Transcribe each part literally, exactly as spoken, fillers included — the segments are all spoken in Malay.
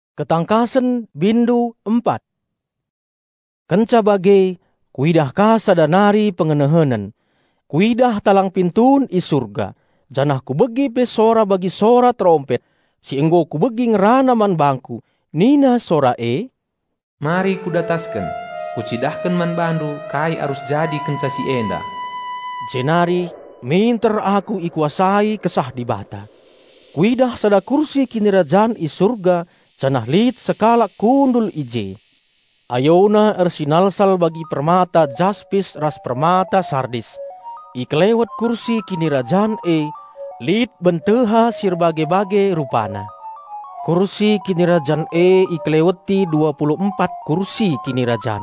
Ketangkasan bindu empat. Kenca bage, kuidah ka sadanari pengenehenan. Kuidah talang pintun i surga. Janah ku begi pe sora bagi sora trompet. Si enggo ku begi ngerana man bangku. Nina sora e. Mari kudataskan. Kucidahkan man bandu kai arus jadi kenca si enda. Jenari minter aku ikuasai kesah di bata. Kuidah sada kursi kinirajaan i surga. Janah lit sekala kundul ije. Ayona ersinalsal bagi permata jaspis ras permata sardis. Iklewat kursi kinirajaan e, lit benteha sirbage-bage rupana. Kursi kinirajaan e iklewati dua puluh empat kursi kinirajaan.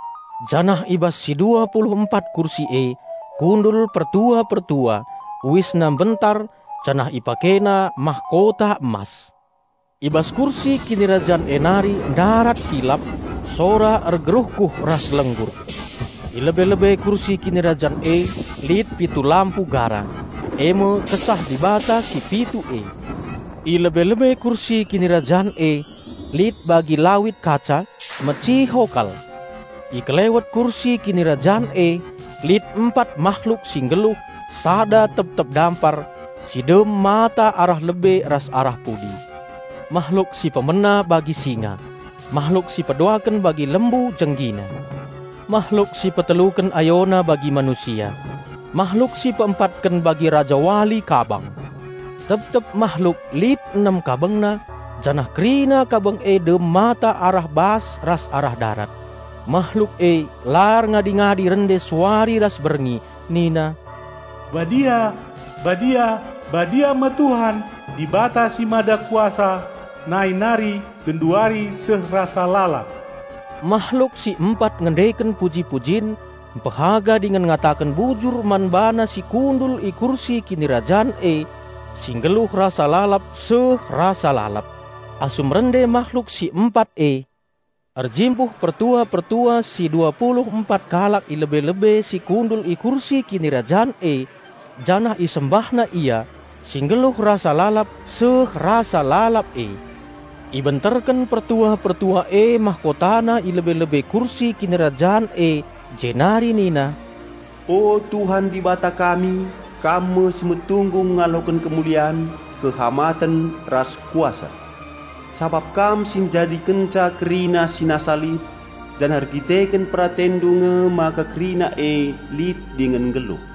Janah ibas si dua puluh empat kursi e, kundul pertua pertua, wisna bentar, janah ipakena mahkota emas. Ibas kursi kinirajaan enari darat kilap, sora ergeruhkuh ras lenggur. Ilebe-lebe kursi kinirajaan e, lit pitu lampu gara. Emo kesah di bata si pitu e. Ilebe-lebe kursi kinirajaan e, lit bagi lawit kaca, meci hokal. Ikelewat kursi kinirajaan e, lit empat makhluk singgeluh, sada tep-tep dampar, si dem mata arah lebe ras arah pudi. Makhluk si pemena bagi singa, makhluk si pedoakan bagi lembu jenggina, makhluk si petelukan ayona bagi manusia, makhluk si peempatkan bagi raja wali kabang. Tep-tep makhluk lit enam kabengna, janah krina kabeng e dem mata arah bas ras arah darat. Makhluk e lar ngadi-ngadi rende suari ras berngi, nina. Badia, badia, badia ma Tuhan, di bata si mada kuasa, nai nari, genduari seh rasa lalap. Makhluk si empat ngendeken puji-pujin, pehaga dengan ngatakan bujur manbana si kundul i kursi kinirajaan e, singgeluh rasa lalap seh rasa lalap. Asum rende makhluk si empat e, erjimpuh pertua-pertua si dua puluh empat kalak i lebe-lebe si kundul i kursi kinirajaan e, janah i sembahna ia, singgeluh rasa lalap seh rasa lalap e. Ibenterkan pertua-pertua e mahkotana i lebe-lebe kursi kinirajaan e, jenari nina. O Tuhan di bata kami, kamu semetunggung ngalokan kemuliaan, kehamatan ras kuasa. Sabab kam sin jadi kenca kerina sinasalit, dan hargiteken pratendunge maka kerina e lit dengan geluh.